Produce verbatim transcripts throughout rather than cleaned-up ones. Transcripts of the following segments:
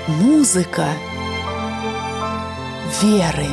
Музыка веры.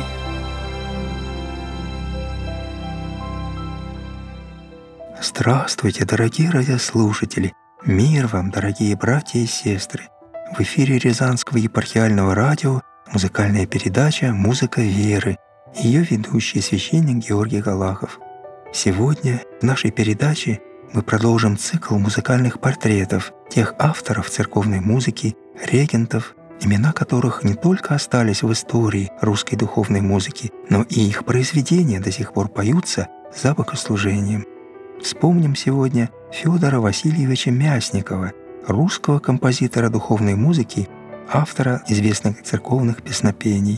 Здравствуйте, дорогие радиослушатели! Мир вам, дорогие братья и сестры! В эфире Рязанского епархиального радио музыкальная передача «Музыка веры» и ее ведущий священник Георгий Галахов. Сегодня в нашей передаче мы продолжим цикл музыкальных портретов тех авторов церковной музыки, регентов, имена которых не только остались в истории русской духовной музыки, но и их произведения до сих пор поются за богослужением. Вспомним сегодня Федора Васильевича Мясникова, русского композитора духовной музыки, автора известных церковных песнопений.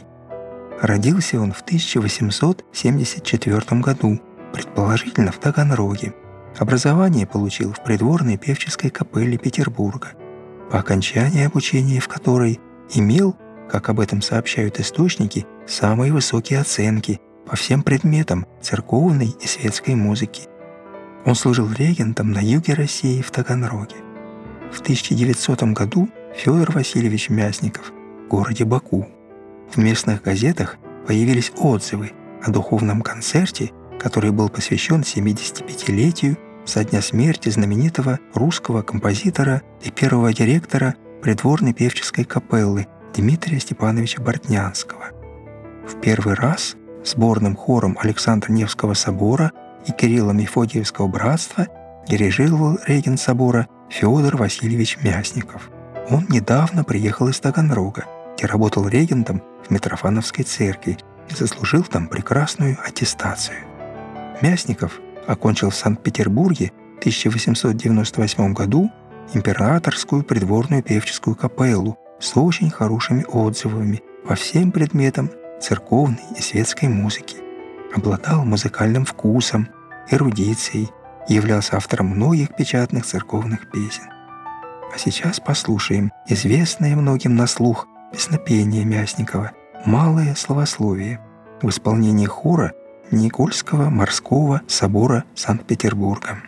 Родился он в тысяча восемьсот семьдесят четвёртом году, предположительно в Таганроге. Образование получил в придворной певческой капелле Петербурга, по окончании обучения в которой имел, как об этом сообщают источники, самые высокие оценки по всем предметам церковной и светской музыки. Он служил регентом на юге России в Таганроге. В тысяча девятисотом году Федор Васильевич Мясников в городе Баку. В местных газетах появились отзывы о духовном концерте, который был посвящен семидесятипятилетию со дня смерти знаменитого русского композитора и первого директора придворной певческой капеллы Дмитрия Степановича Бортнянского. В первый раз сборным хором Александра Невского собора и Кирилла Мефодиевского братства дирижировал регент собора Федор Васильевич Мясников. Он недавно приехал из Таганрога, где работал регентом в Митрофановской церкви и заслужил там прекрасную аттестацию. Мясников окончил в Санкт-Петербурге в тысяча восемьсот девяносто восьмом году императорскую придворную певческую капеллу с очень хорошими отзывами по всем предметам церковной и светской музыки. Обладал музыкальным вкусом, эрудицией и являлся автором многих печатных церковных песен. А сейчас послушаем известное многим на слух песнопение Мясникова «Малое словословие» в исполнении хора Никольского морского собора Санкт-Петербурга.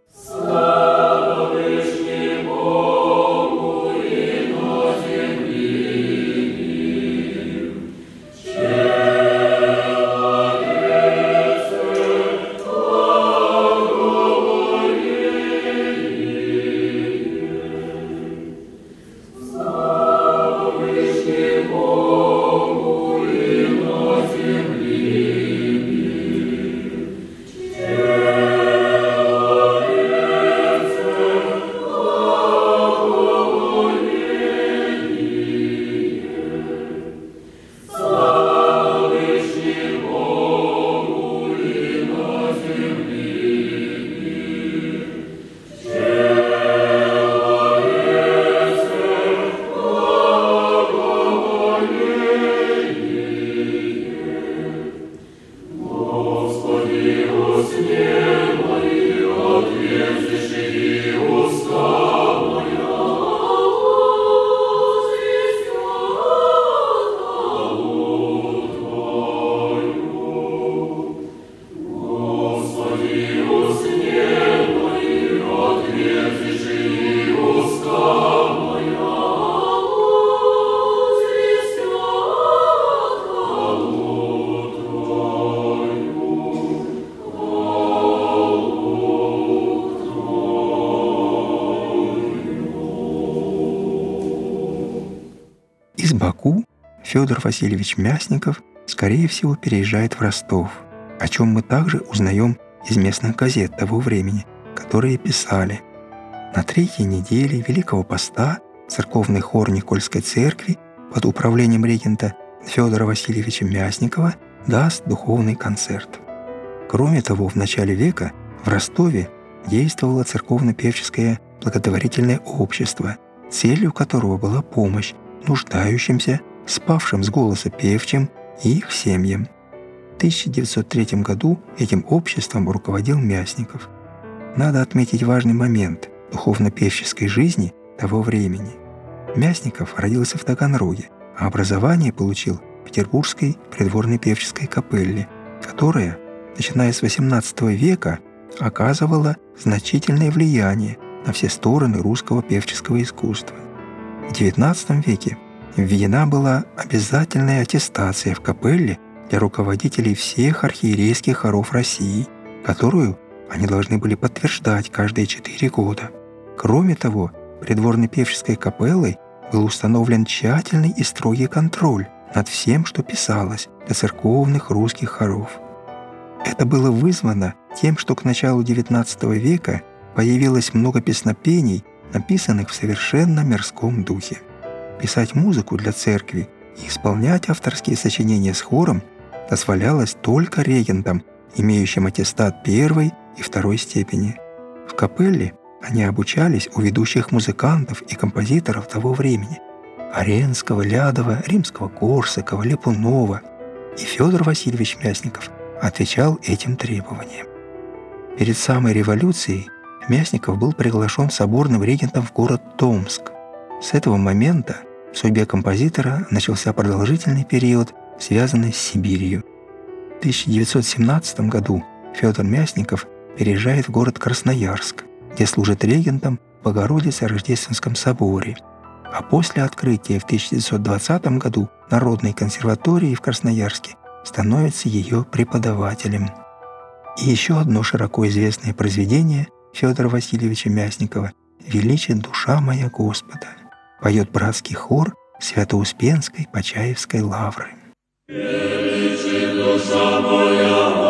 Из Баку Федор Васильевич Мясников, скорее всего, переезжает в Ростов, о чем мы также узнаем из местных газет того времени, которые писали: на третьей неделе Великого Поста церковный хор Никольской церкви под управлением регента Федора Васильевича Мясникова даст духовный концерт. Кроме того, в начале века в Ростове действовало церковно-певческое благотворительное общество, целью которого была помощь нуждающимся, спавшим с голоса певчим и их семьям. В тысяча девятьсот третьем году этим обществом руководил Мясников. Надо отметить важный момент духовно-певческой жизни того времени. Мясников родился в Таганроге, а образование получил в Петербургской придворной певческой капелле, которая, начиная с восемнадцатого века, оказывала значительное влияние на все стороны русского певческого искусства. В девятнадцатом веке Введена была обязательная аттестация в капелле для руководителей всех архиерейских хоров России, которую они должны были подтверждать каждые четыре года. Кроме того, придворной певческой капеллой был установлен тщательный и строгий контроль над всем, что писалось для церковных русских хоров. Это было вызвано тем, что к началу девятнадцатого века появилось много песнопений, написанных в совершенно мирском духе. Писать музыку для церкви и исполнять авторские сочинения с хором дозволялось только регентам, имеющим аттестат первой и второй степени. В капелле они обучались у ведущих музыкантов и композиторов того времени – Аренского, Лядова, Римского-Корсакова, Ляпунова, и Федор Васильевич Мясников отвечал этим требованиям. Перед самой революцией Мясников был приглашен соборным регентом в город Томск. С этого момента в судьбе композитора начался продолжительный период, связанный с Сибирью. В тысяча девятьсот семнадцатом году Федор Мясников переезжает в город Красноярск, где служит регентом в Богородице-Рождественском соборе, а после открытия в тысяча девятьсот двадцатом году Народной консерватории в Красноярске становится ее преподавателем. И еще одно широко известное произведение Федора Васильевича Мясникова «Величит душа моя Господа» поет братский хор Свято-Успенской Почаевской лавры. Величит душа моя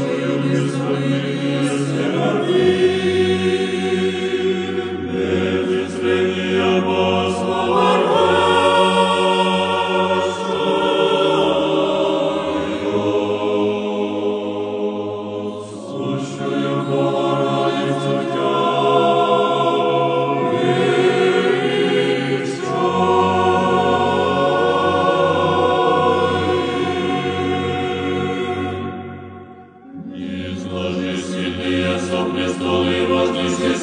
Amen.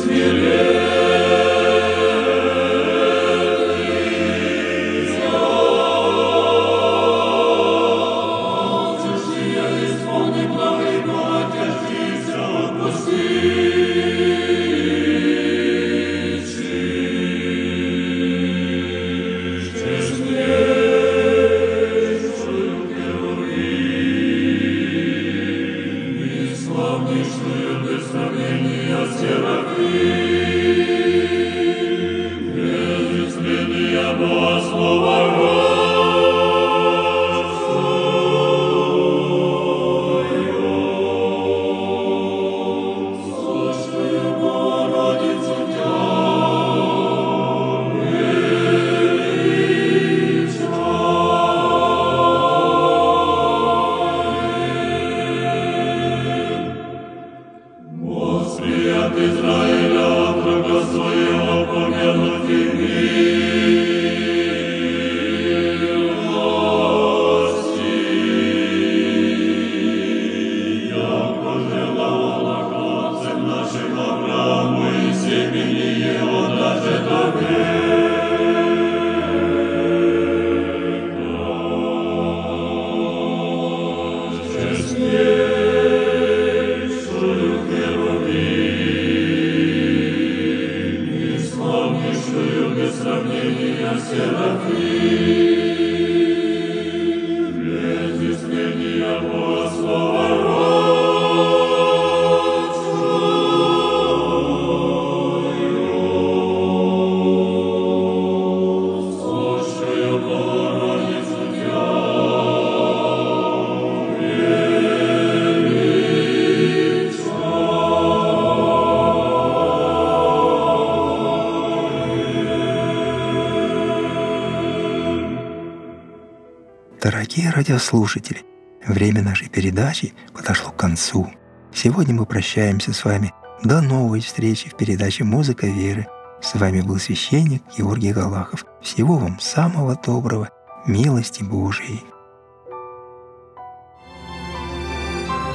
Дорогие радиослушатели, время нашей передачи подошло к концу. Сегодня мы прощаемся с вами. До новой встречи в передаче «Музыка веры». С вами был священник Георгий Галахов. Всего вам самого доброго, милости Божией.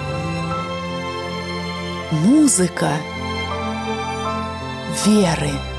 Музыка веры.